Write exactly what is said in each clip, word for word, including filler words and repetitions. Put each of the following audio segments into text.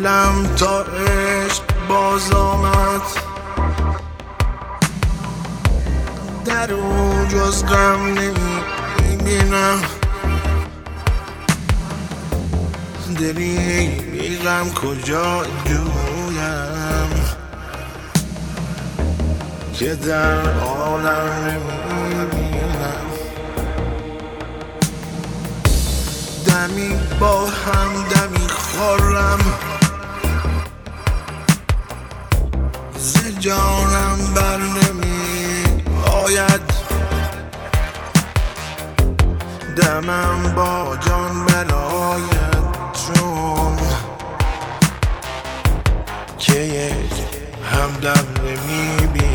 دلم تا عشق باز آمد، در او جز غم نمیبینم. دلی بی غم کجا جویم که در عالم نمیبینم. دمی با هم دمی خورم، ز جانم بر نمی آید. دمم با جان برآید چون که یک همدم نمیبینم.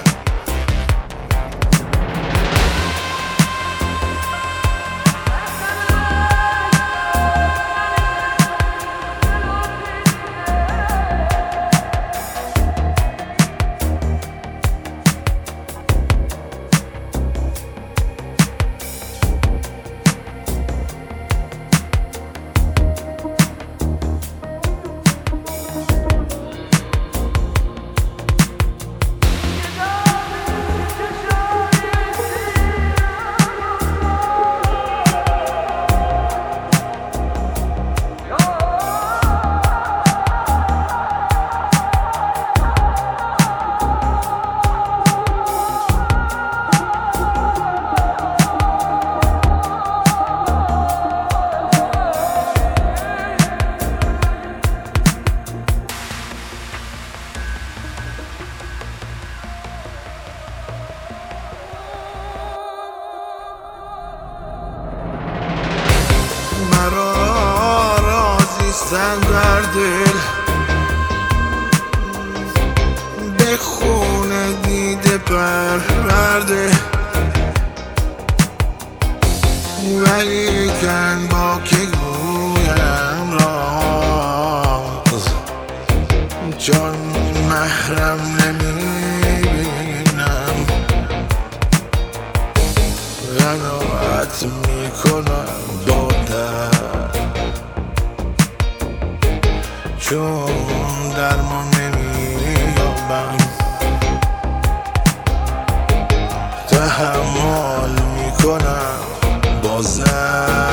مرا رازیستن در دل، به خون دیده پرورده، ولیکن با که گویم راز، چون محرم نمیبینم. قناعت میکنم با درد، چون درمان نمییابم. تحمل میکنم با زن